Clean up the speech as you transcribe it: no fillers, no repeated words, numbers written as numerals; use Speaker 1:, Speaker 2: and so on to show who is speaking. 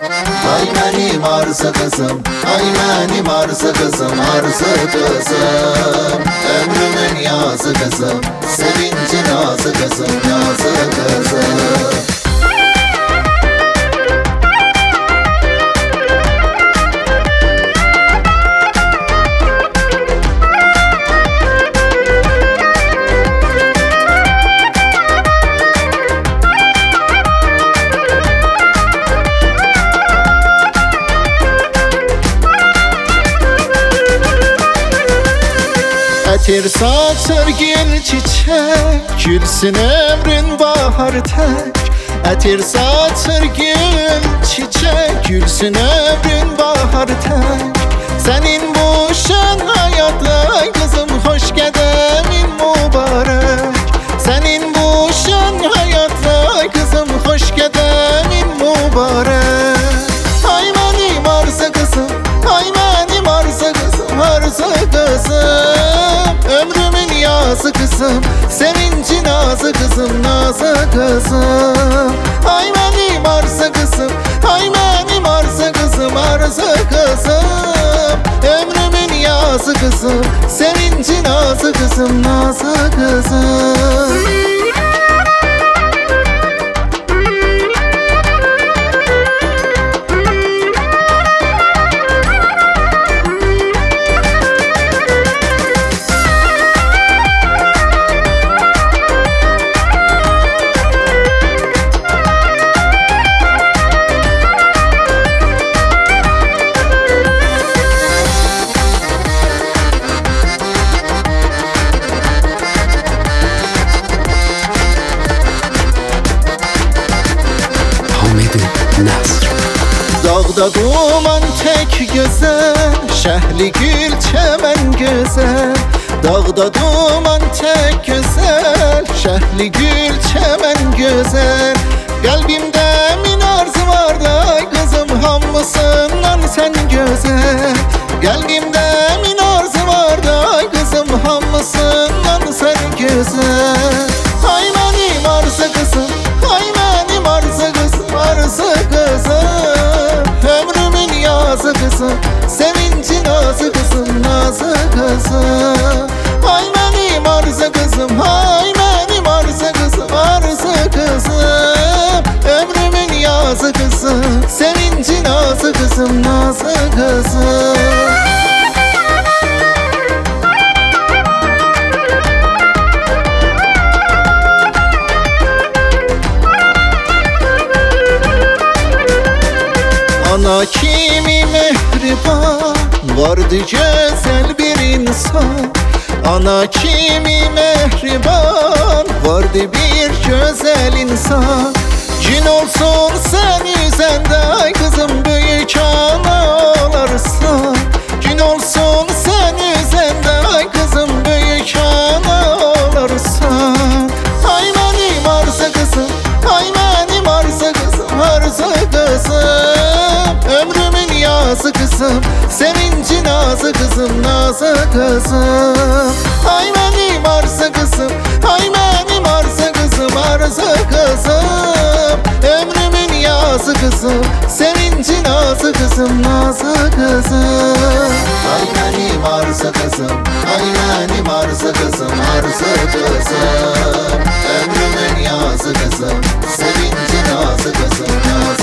Speaker 1: Ay benim arzu kızım, ay benim arzu kızım, arzu kızım. Ömrümün yazı kızım, sevinci nazı kızım, yazı kızım. Etir saçır gül çiçek, gülsün ömrün bahar tek. Etir saçır gül çiçek, gülsün ömrün bahar tek. Senin bu şen hayatla kızım, hoş gedemin mübarek. Senin bu şen hayatla kızım, hoş gedemin mübarek. Ay benim arzu kızım, ay benim arzu kızım, arzu kızım. Ömrümün yazı kızım, sevinci nazı kızım, nazı kızım. Ay benim arzu kızım, ay benim arzu kızım, arzu kızım. Ömrümün yazı kızım, sevinci nazı kızım, nazı kızım. Dağda duman tek güzel, şehli gül çemen güzel. Dağda duman tek güzel, şehli gül çemen güzel. Kalbimde min arzu var da kızım, hamısından sen güzel. Kalbimde min arzu var da kızım, hamısından sen güzel. Ay benim arzu kızım, ay benim arzu kızım, arzu kızım. Ömrümün yazı kızım, sevinci nazı kızım, nazı kızım. Ay benim arzu kızım, ay benim arzu kızım, arzu kızım. Ömrümün yazı kızım, sevinci nazı kızım, nazı kızım. Ana kimi mehriban, vardı güzel bir insan. Ana kimi mehriban, vardı bir güzel insan. Gün olsun sen yüzende kızım, büyük ana olarsan. Gün olsun sen yüzende kızım, büyük ana olarsan. Ay benim arzu kızım, ay benim arzu kızım, arzu kızım. Ömrümün yazı kızım, sevinci nazı kızım, nazı kızım. Ay benim arzu kızım, ay benim arzu kızım, arzu kızım. Ömrümün yazı kızım, sevinci nazı kızım, nazı kızım. Ay benim arzu kızım, ay benim arzu kızım, arzu kızım. Ömrümün yazı kızım, sevinci nazı kızım, nazı